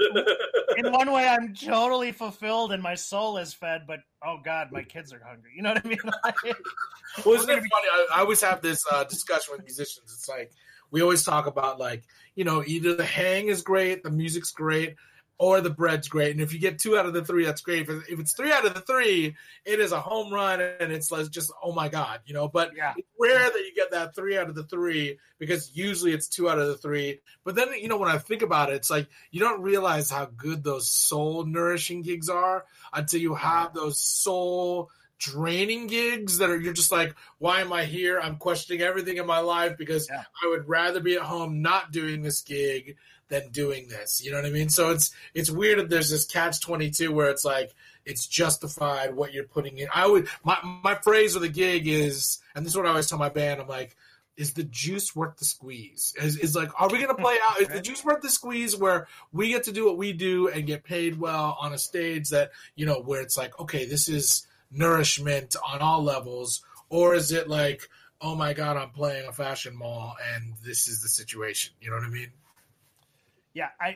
In one way I'm totally fulfilled and my soul is fed, but oh God, my kids are hungry. You know what I mean? Like, well, isn't it funny? I, I always have this uh, discussion with musicians. It's like, we always talk about like, you know, either the hang is great, the music's great, or the bread's great. And if you get two out of the three, that's great. If, if it's three out of the three, it is a home run, and it's like just, oh my God, you know. But yeah. it's rare that you get that three out of the three, because usually it's two out of the three. But then, you know, when I think about it, it's like you don't realize how good those soul nourishing gigs are until you have those soul draining gigs that are, you're just like, why am I here? I'm questioning everything in my life because yeah. I would rather be at home not doing this gig than doing this. You know what I mean? So it's it's weird that there's this catch twenty-two where it's like it's justified what you're putting in. I would my my phrase with a gig is, and this is what I always tell my band, I'm like, is the juice worth the squeeze? Is, is like, are we going to play out? Is the juice worth the squeeze where we get to do what we do and get paid well on a stage that, you know, where it's like, okay, this is nourishment on all levels? Or is it like, oh my God, I'm playing a fashion mall and this is the situation? You know what I mean? Yeah, I,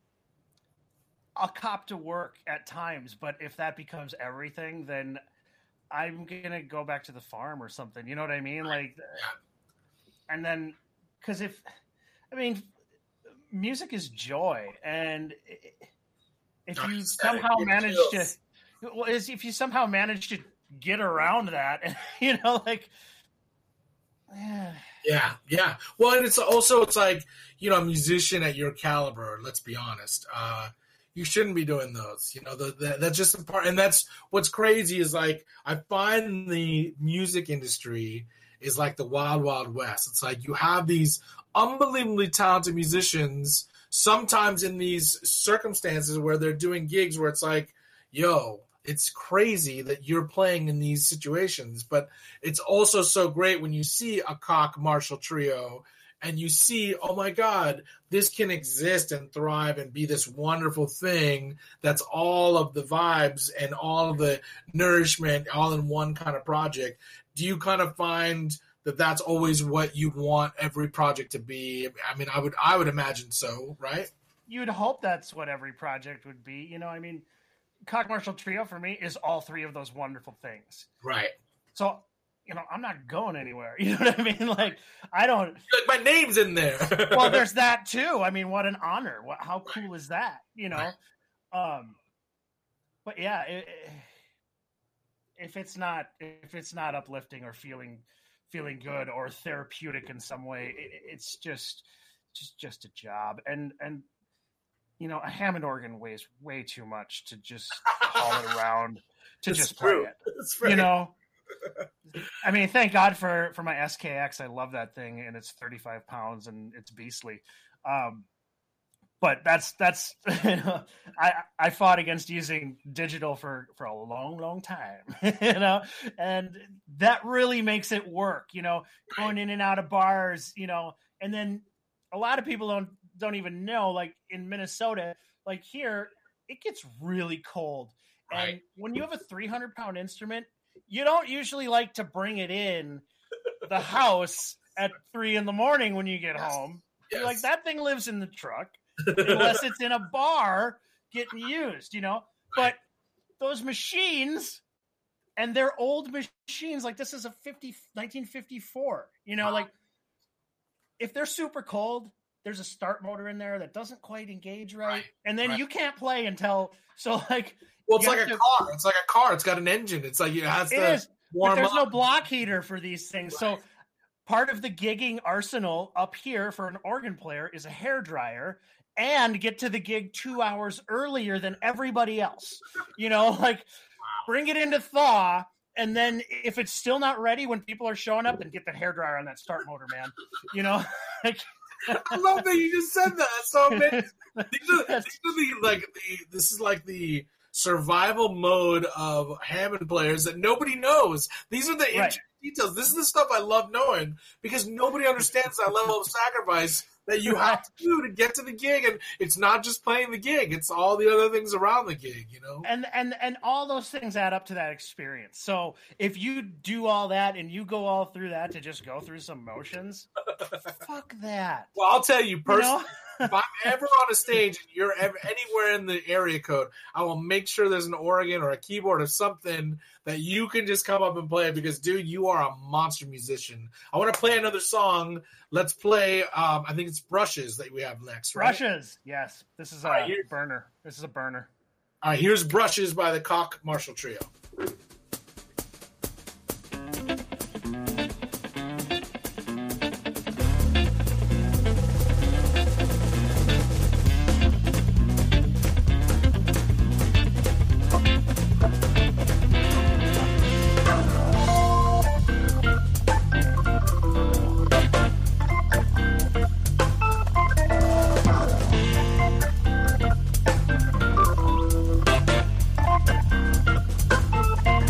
I'll cop to work at times, but if that becomes everything, then I'm going to go back to the farm or something. You know what I mean? Like, and then, because if, I mean, music is joy. And if you somehow manage to, well, if you somehow manage to get around that, you know, like, yeah, yeah. Well, and it's also, it's like, you know, a musician at your caliber, let's be honest, uh, you shouldn't be doing those, you know, the, the, that's just a part. And that's what's crazy is like, I find the music industry is like the wild, wild west. It's like you have these unbelievably talented musicians, sometimes in these circumstances where they're doing gigs where it's like, yo, it's crazy that you're playing in these situations, but it's also so great when you see a Cock Marshall trio and you see, oh my God, this can exist and thrive and be this wonderful thing that's all of the vibes and all of the nourishment all in one kind of project. Do you kind of find that that's always what you want every project to be? I mean, I would I would imagine so, right? You would hope that's what every project would be. You know, I mean, Cock Marshall Trio for me is all three of those wonderful things. Right. So, you know, I'm not going anywhere. You know what I mean? Like, I don't. Like, my name's in there. Well, there's that too. I mean, what an honor. What, how cool is that? You know? Right. Um, but yeah, it, if it's not if it's not uplifting or feeling feeling good or therapeutic in some way, it, it's just just just a job. And and you know, a Hammond organ weighs way too much to just haul it around to it's just true. play it. It's right. You know, I mean, thank God for for my S K X. I love that thing, and it's thirty-five pounds and it's beastly. Um, but that's that's you know, I I fought against using digital for for a long long time, you know, and that really makes it work, you know, going in and out of bars, you know, and then a lot of people don't don't even know, like in Minnesota, like here, it gets really cold, and right. when you have a three hundred pound instrument, you don't usually like to bring it in the house at three in the morning when you get yes. home. Yes. You're like, that thing lives in the truck. Unless it's in a bar getting used, you know. But those machines, and they're old machines, like this is a fifty, nineteen fifty-four, you know, like if they're super cold, there's a start motor in there that doesn't quite engage right, right. and then right. you can't play until, so like, well, it's like a to, car. It's like a car. It's got an engine. It's like it has it to is, warm but there's up. no block heater for these things, right. so part of the gigging arsenal up here for an organ player is a hairdryer and get to the gig two hours earlier than everybody else. You know, like wow. bring it into thaw. And then if it's still not ready when people are showing up, then get the hairdryer on that start motor, man. You know, like, I love that you just said that. That's so amazing. These are, these are the, like, the, this is like the survival mode of Hammond players that nobody knows. These are the right. details. This is the stuff I love knowing because nobody understands that level of sacrifice that you have to do to get to the gig, and it's not just playing the gig; it's all the other things around the gig, you know. And and and all those things add up to that experience. So if you do all that and you go all through that to just go through some motions, fuck that. Well, I'll tell you personally. You know? If I'm ever on a stage and you're ever anywhere in the area code, I will make sure there's an organ or a keyboard or something that you can just come up and play because, dude, you are a monster musician. I want to play another song. Let's play, um, I think it's Brushes that we have next, right? Brushes, yes. This is a right, burner. This is a burner. All right, here's Brushes by the Cock Marshall Trio. Thank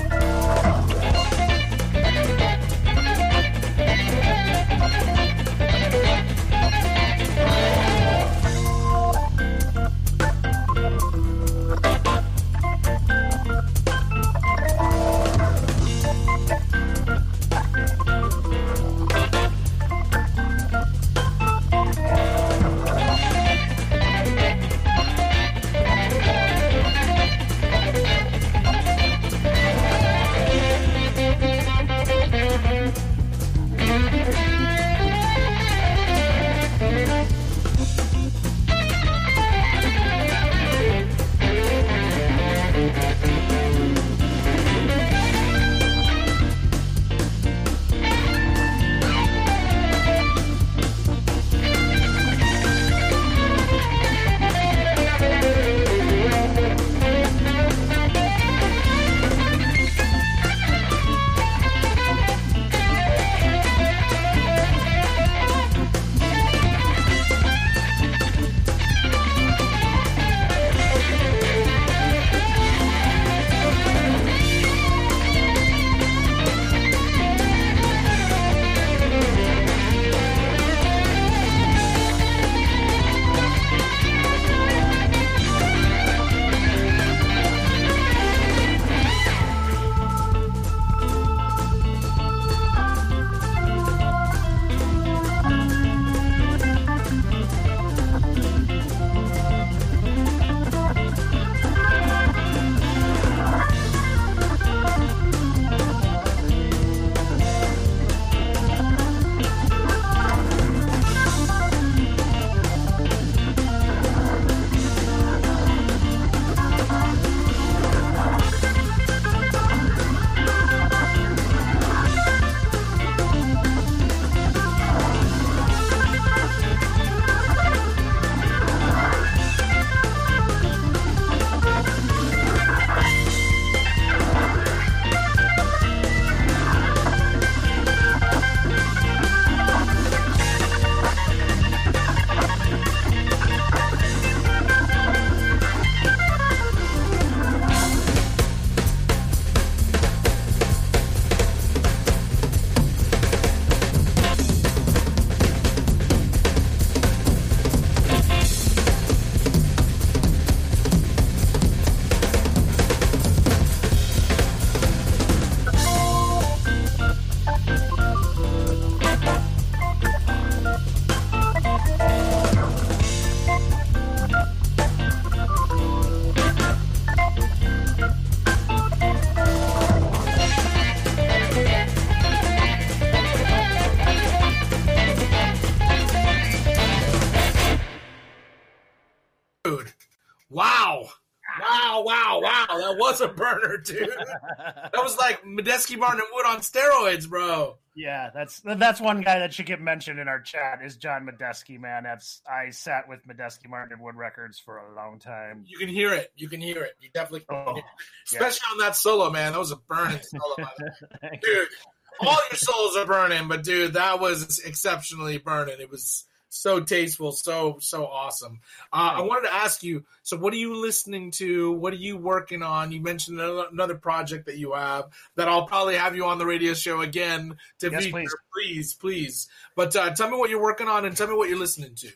wow, wow. That was a burner, dude. That was like Medeski, Martin, and Wood on steroids, bro. Yeah, that's that's one guy that should get mentioned in our chat is John Medeski, man. That's I sat with Medeski, Martin, and Wood Records for a long time. You can hear it. You can hear it. You definitely can Oh, hear it. Especially yeah. on that solo, man. That was a burning solo. Dude, all your solos are burning, but dude, that was exceptionally burning. It was so tasteful, so so awesome. Uh, I wanted to ask you, so what are you listening to? What are you working on? You mentioned another project that you have that I'll probably have you on the radio show again to yes, feature. Please, please. please. But uh, tell me what you're working on and tell me what you're listening to.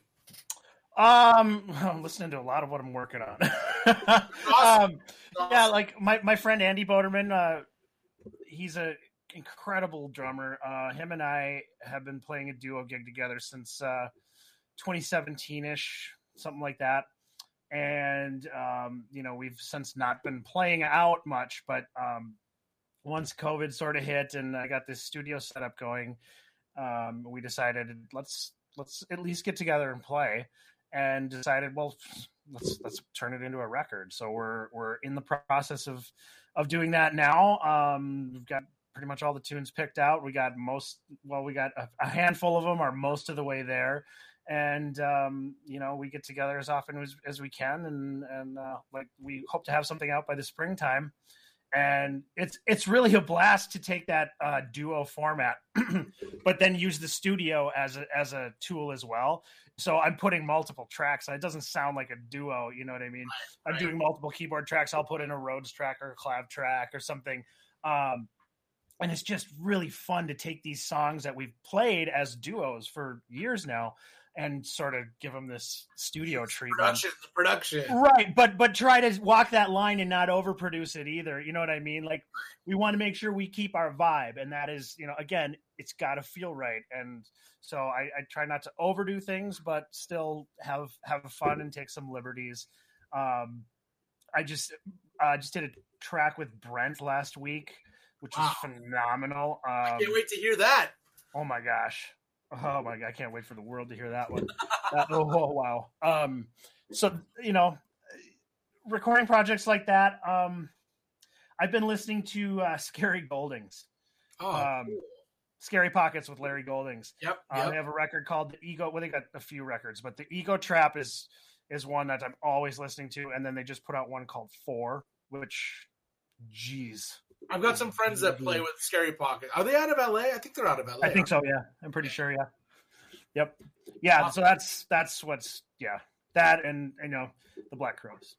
Um, I'm listening to a lot of what I'm working on. Awesome. um, awesome. Yeah, like my, my friend Andy Boderman, uh, he's a incredible drummer. Uh, him and I have been playing a duo gig together since uh, twenty seventeen-ish, something like that. And, um, you know, we've since not been playing out much, but um, once COVID sort of hit and I got this studio setup going, um, we decided let's let's at least get together and play, and decided, well, let's let's turn it into a record. So we're we're in the process of of doing that now. Um, we've got pretty much all the tunes picked out. We got most, well, we got a, a handful of them are most of the way there. And, um, you know, we get together as often as, as we can. And, and uh, like we hope to have something out by the springtime. And it's, it's really a blast to take that uh, duo format, but then use the studio as a, as a tool as well. So I'm putting multiple tracks. It doesn't sound like a duo. You know what I mean? Right. I'm doing multiple keyboard tracks. I'll put in a Rhodes track or a clav track or something. Um, And it's just really fun to take these songs that we've played as duos for years now and sort of give them this studio treatment. Production, the production. Right, but but try to walk that line and not overproduce it either. You know what I mean? Like, we want to make sure we keep our vibe, and that is, you know, again, it's got to feel right. And so I, I try not to overdo things, but still have have fun and take some liberties. Um, I just uh, just did a track with Brent last week, which wow. is phenomenal. Um, I can't wait to hear that. Oh my gosh. Oh my God. I can't wait for the world to hear that one. uh, oh, oh, wow. Um, so, you know, recording projects like that. Um, I've been listening to uh, Scary Goldings. Oh, um, cool. Scary Pockets with Larry Goldings. Yep. Uh, yep. They have a record called The Ego. Well, they got a few records, but The Ego Trap is, is one that I'm always listening to. And then they just put out one called Four, which, geez. I've got some friends that play with Scary Pocket. Are they out of L A? I think they're out of L A. I think so, yeah. I'm pretty sure, yeah. Yep. Yeah, awesome. So that's that's what's, yeah. That and, you know, the Black Crowes.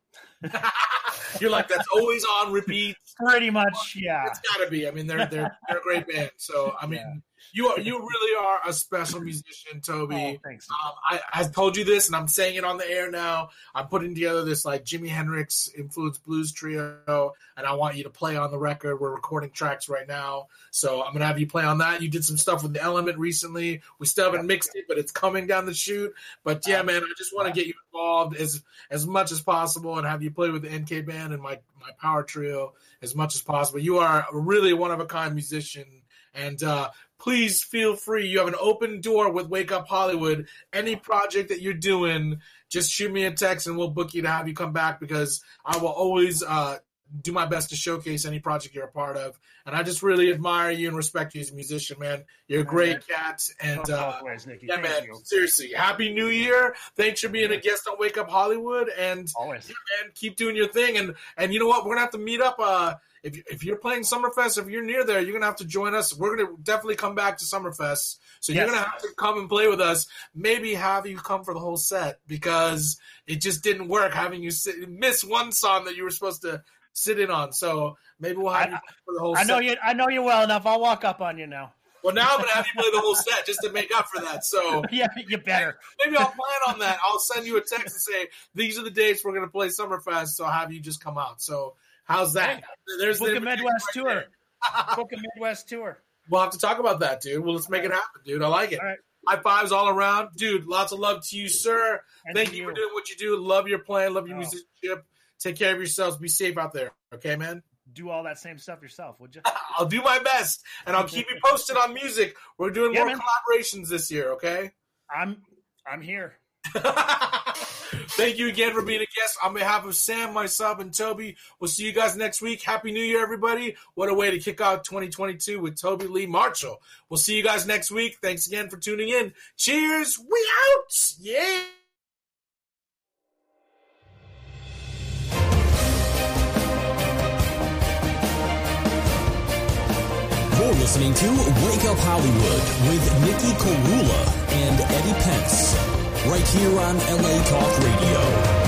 You're like, that's always on repeat. Pretty much, yeah. It's got to be. I mean, they're they're they're a great band. So, I mean, yeah. you are, you really are a special musician, Toby. Oh, thanks. Um, I, I told you this, and I'm saying it on the air now. I'm putting together this, like, Jimi Hendrix influenced blues trio, and I want you to play on the record. We're recording tracks right now, so I'm going to have you play on that. You did some stuff with The Element recently. We still haven't yeah. mixed it, but it's coming down the chute. But, yeah, man, I just want to get you involved as as much as possible and have you play with the N K Band and my, my power trio as much as possible. You are really one of a kind musician, and uh, please feel free. You have an open door with Wake Up Hollywood. Any project that you're doing, just shoot me a text and we'll book you to have you come back, because I will always uh, do my best to showcase any project you're a part of. And I just really admire you and respect you as a musician, man. You're a great cat. And uh, ways, Nikki. yeah, Thank man, you. Seriously, Happy New Year. Thanks for being a guest on Wake Up Hollywood. And always, yeah, man, keep doing your thing. And and you know what? We're going to have to meet up. Uh, if, if you're playing Summerfest, if you're near there, you're going to have to join us. We're going to definitely come back to Summerfest. So yes. you're going to have to come and play with us. Maybe have you come for the whole set, because it just didn't work having you sit, miss one song that you were supposed to sit in on. So maybe we'll have I, you for the whole I set. know you I know you well enough. I'll walk up on you now. Well, now I'm going to have you play the whole set just to make up for that. So yeah, you better. Maybe I'll plan on that. I'll send you a text and say, these are the dates we're going to play Summerfest, so I'll have you just come out. So how's that? There's Book the a Midwest right tour. there. Book a Midwest tour. We'll have to talk about that, dude. Well, let's make it happen, dude. I like it. All right. High fives all around. Dude, lots of love to you, sir. And Thank to you you. for doing what you do. Love your playing. Love your Oh. musicianship. Take care of yourselves. Be safe out there. Okay, man? Do all that same stuff yourself, would you? I'll do my best, and I'll keep you posted on music. We're doing Yeah, more man. collaborations this year, okay? I'm I'm here. Thank you again for being a guest. On behalf of Sam, myself, and Toby, we'll see you guys next week. Happy New Year, everybody. What a way to kick out twenty twenty-two with Toby Lee Marshall. We'll see you guys next week. Thanks again for tuning in. Cheers. We out. Yeah. You're listening to Wake Up Hollywood with Nikki Korula and Eddie Pence, right here on L A Talk Radio.